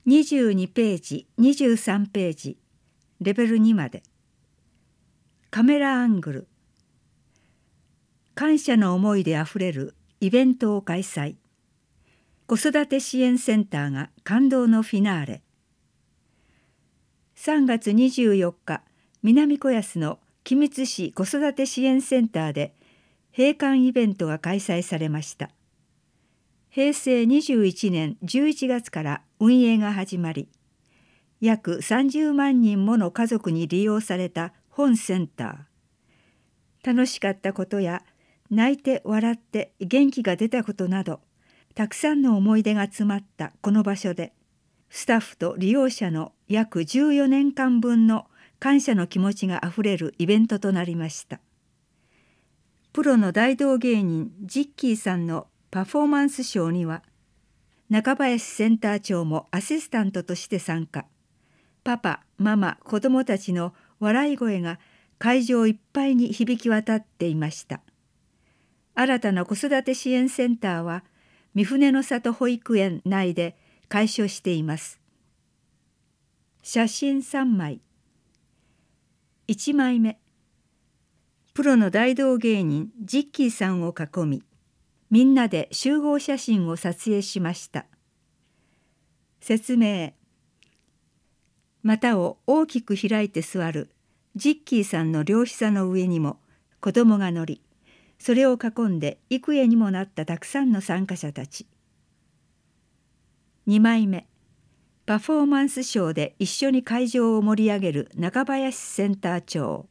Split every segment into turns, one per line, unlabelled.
22ページ、23ページ、レベル2まで。カメラアングル。感謝の思いであふれるイベントを開催。子育て支援センターが感動のフィナーレ。3月24日、南子安の君津市子育て支援センターで閉館イベントが開催されました。平成21年11月から運営が始まり、約30万人もの家族に利用された本センター。楽しかったことや泣いて笑って元気が出たことなど、たくさんの思い出が詰まったこの場所で、スタッフと利用者の約14年間分の感謝の気持ちがあふれるイベントとなりました。プロの大道芸人ジッキーさんのパフォーマンスショーには、中林センター長もアシスタントとして参加。パパ、ママ、子どもたちの笑い声が会場いっぱいに響き渡っていました。新たな子育て支援センターは、三船の里保育園内で開所しています。写真3枚。1枚目。プロの大道芸人ジッキーさんを囲み、みんなで集合写真を撮影しました。説明。股を大きく開いて座るジッキーさんの両膝の上にも子供が乗り、それを囲んで幾重にもなったたくさんの参加者たち。2枚目。パフォーマンスショーで一緒に会場を盛り上げる中林センター長。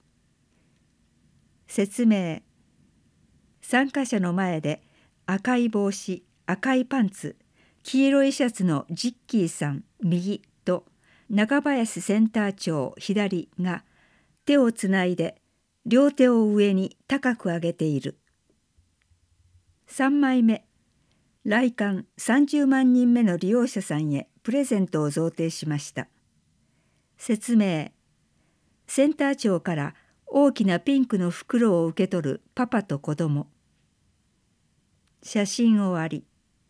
説明。参加者の前で赤い帽子、赤いパンツ、黄色いシャツのジッキーさん右と中林センター長左が手をつないで両手を上に高く上げている。3枚目。来館30万人目の利用者さんへプレゼントを贈呈しました。説明。センター長から大きなピンクの袋を受け取るパパと子供。写真終わり。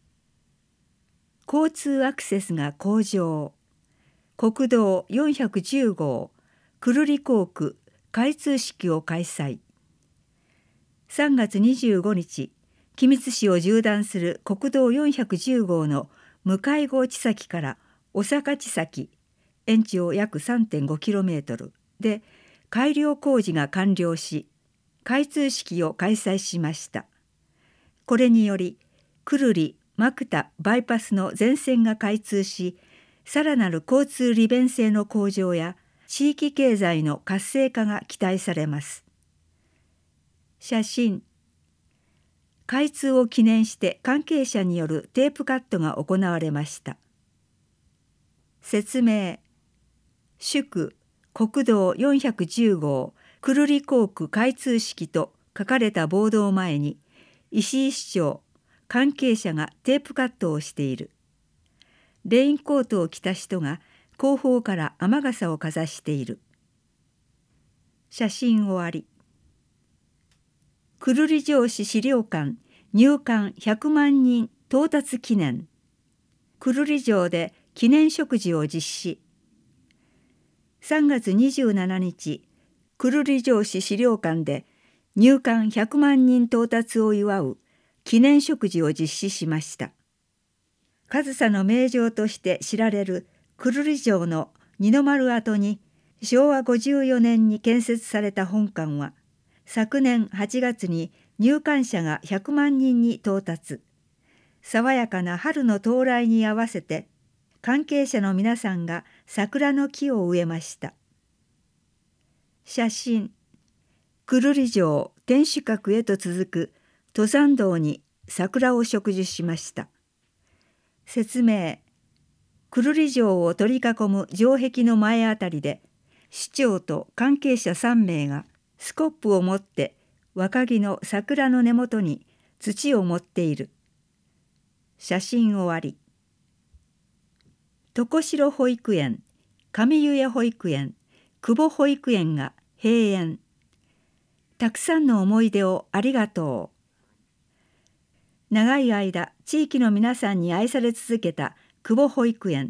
交通アクセスが向上。国道410号久留里工区開通式を開催。3月25日、君津市を縦断する国道410号の向郷地先から小坂地先、延長約 3.5km で改良工事が完了し、開通式を開催しました。これにより、久留里牧田バイパスの全線が開通し、さらなる交通利便性の向上や地域経済の活性化が期待されます。写真。開通を記念して関係者によるテープカットが行われました。説明。祝国道410号久留里工区開通式と書かれたボードを前に、石井市長、関係者がテープカットをしている。レインコートを着た人が後方から雨傘をかざしている。写真終わり。久留里城市資料館入館100万人到達記念。久留里城で記念植樹を実施。3月27日、久留里城市資料館で入館100万人到達を祝う記念植樹を実施しました。上総の名城として知られる久留里城の二の丸跡に昭和54年に建設された本館は、昨年8月に入館者が100万人に到達。爽やかな春の到来に合わせて、関係者の皆さんが桜の木を植えました。写真。久留里城天守閣へと続く登山道に桜を植樹しました。説明。久留里城を取り囲む城壁の前あたりで、市長と関係者3名がスコップを持って若木の桜の根元に土を盛っている。写真終わり。床城保育園、上湯屋保育園、久保保育園が閉園。たくさんの思い出をありがとう。長い間、地域の皆さんに愛され続けた久保保育園、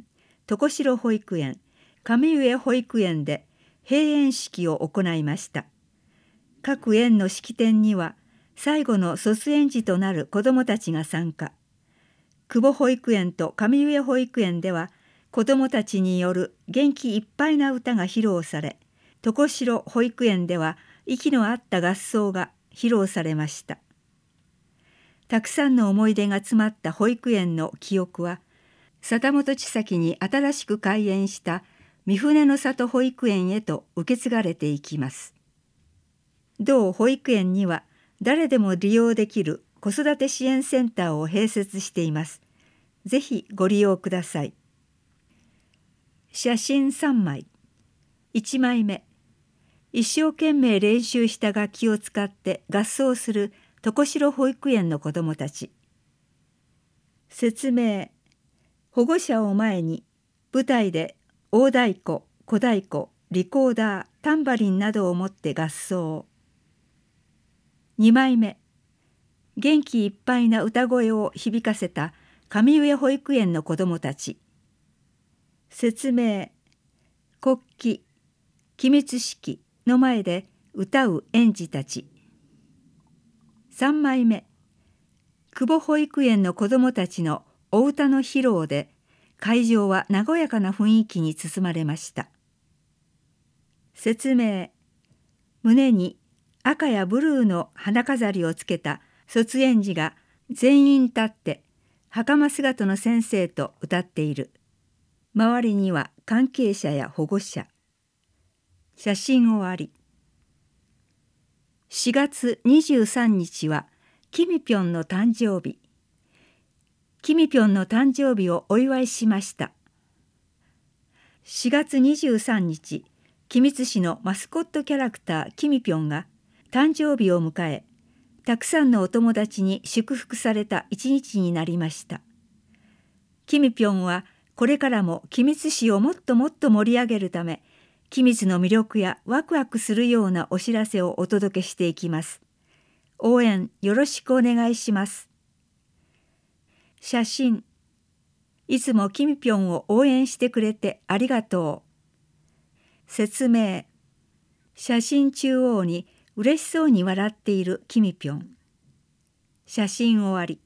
床代保育園、上上保育園で閉園式を行いました。各園の式典には最後の卒園児となる子どもたちが参加。久保保育園と上上保育園では子どもたちによる元気いっぱいな歌が披露され、床代保育園では息の合った合奏が披露されました。たくさんの思い出が詰まった保育園の記憶は、定本千崎に新しく開園した三船の里保育園へと受け継がれていきます。同保育園には誰でも利用できる子育て支援センターを併設しています。ぜひご利用ください。写真3枚。1枚目。一生懸命練習した楽器を使って合奏する床代保育園の子どもたち。説明。保護者を前に舞台で大太鼓、小太鼓、リコーダー、タンバリンなどを持って合奏。2枚目。元気いっぱいな歌声を響かせた上上保育園の子どもたち。説明。国旗、機密式の前で歌う園児たち。3枚目。久保保育園の子どもたちのお歌の披露で会場は和やかな雰囲気に包まれました。説明。胸に赤やブルーの花飾りをつけた卒園児が全員立って袴姿の先生と歌っている。周りには関係者や保護者。写真終わり。4月23日はキミピョンの誕生日。キミピョンの誕生日をお祝いしました。4月23日、君津市のマスコットキャラクターキミピョンが誕生日を迎え、たくさんのお友達に祝福された一日になりました。キミピョンはこれからも君津市をもっともっと盛り上げるため、君津の魅力やワクワクするようなお知らせをお届けしていきます。応援よろしくお願いします。写真。いつもキミピョンを応援してくれてありがとう。説明。写真中央に嬉しそうに笑っているキミピョン。写真終わり。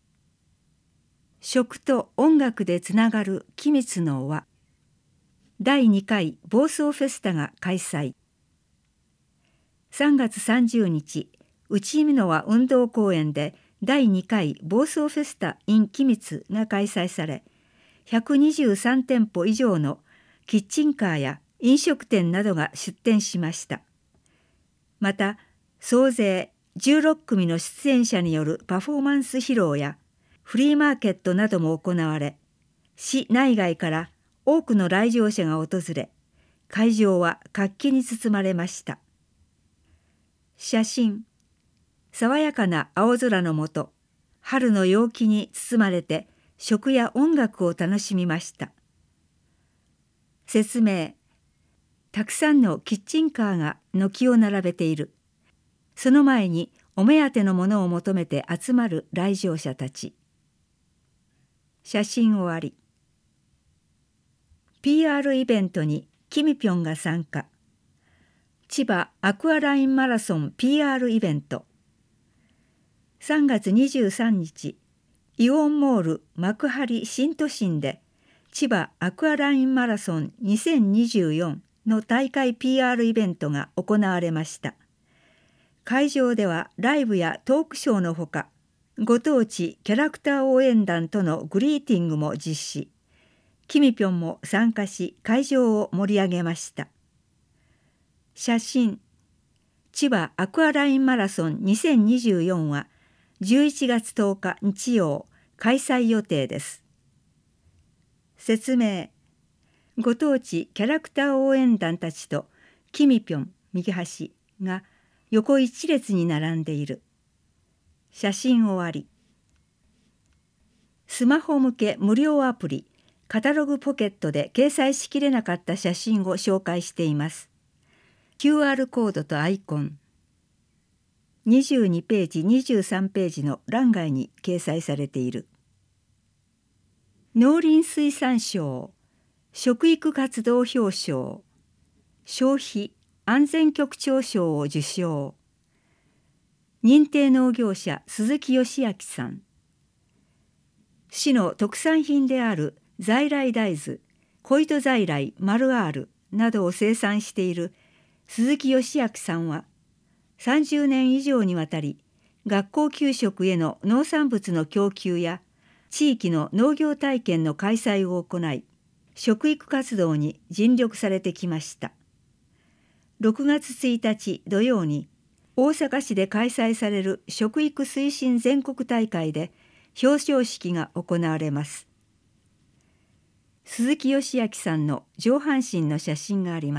食と音楽でつながる君津の輪。第2回房総フェスタが開催。3月30日、内海の輪運動公園で第2回房総フェスタ in 君津が開催され、123店舗以上のキッチンカーや飲食店などが出店しました。また、総勢16組の出演者によるパフォーマンス披露やフリーマーケットなども行われ、市内外から多くの来場者が訪れ、会場は活気に包まれました。写真。爽やかな青空の下、春の陽気に包まれて食や音楽を楽しみました。説明。たくさんのキッチンカーが軒を並べている。その前にお目当てのものを求めて集まる来場者たち。写真終わり。PR イベントにキミピョンが参加。千葉アクアラインマラソン PR イベント。3月23日、イオンモール幕張新都心で千葉アクアラインマラソン2024の大会 PR イベントが行われました。会場ではライブやトークショーのほか、ご当地キャラクター応援団とのグリーティングも実施。キミピョンも参加し、会場を盛り上げました。写真。千葉アクアラインマラソン2024は11月10日日曜開催予定です。説明。ご当地キャラクター応援団たちとキミピョン右端が横一列に並んでいる。写真終わり。スマホ向け無料アプリカタログポケットで掲載しきれなかった写真を紹介しています。QR コードとアイコン。22ページ、23ページの欄外に掲載されている。農林水産省食育活動表彰、消費安全局長賞を受賞。認定農業者鈴木義明さん。市の特産品である在来大豆、小糸在来丸 R などを生産している鈴木義明さんは、30年以上にわたり学校給食への農産物の供給や地域の農業体験の開催を行い、食育活動に尽力されてきました。6月1日土曜に大阪市で開催される食育推進全国大会で表彰式が行われます。鈴木義明さんの上半身の写真があります。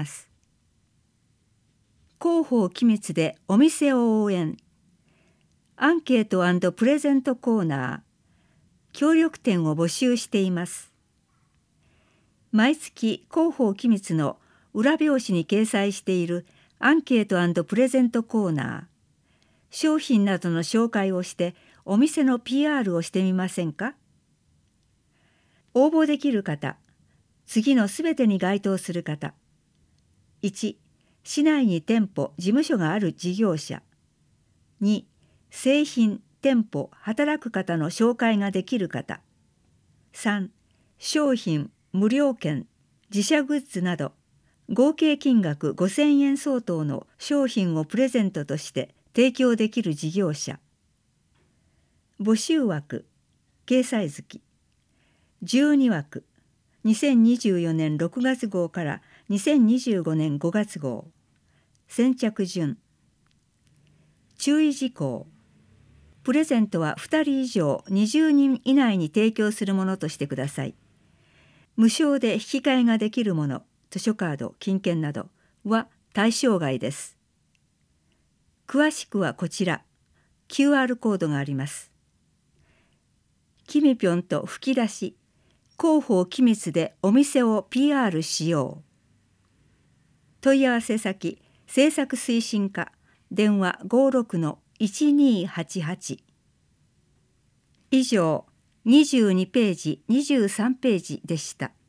広報機密でお店を応援。アンケート&プレゼントコーナー。協力店を募集しています。毎月広報機密の裏表紙に掲載しているアンケート&プレゼントコーナー。商品などの紹介をしてお店の PR をしてみませんか？応募できる方、次のすべてに該当する方。1、市内に店舗、事務所がある事業者。2、製品、店舗、働く方の紹介ができる方。3、商品、無料券、自社グッズなど、合計金額5,000円相当の商品をプレゼントとして提供できる事業者。募集枠、掲載月。12枠、2024年6月号から2025年5月号。先着順。注意事項。プレゼントは2人以上20人以内に提供するものとしてください。無償で引き換えができるもの、図書カード、金券などは対象外です。詳しくはこちら、QR コードがあります。きみぴょんと吹き出し、広報機密でお店を PR しよう。問い合わせ先、制作推進課、電話56-1288。以上、22ページ、23ページでした。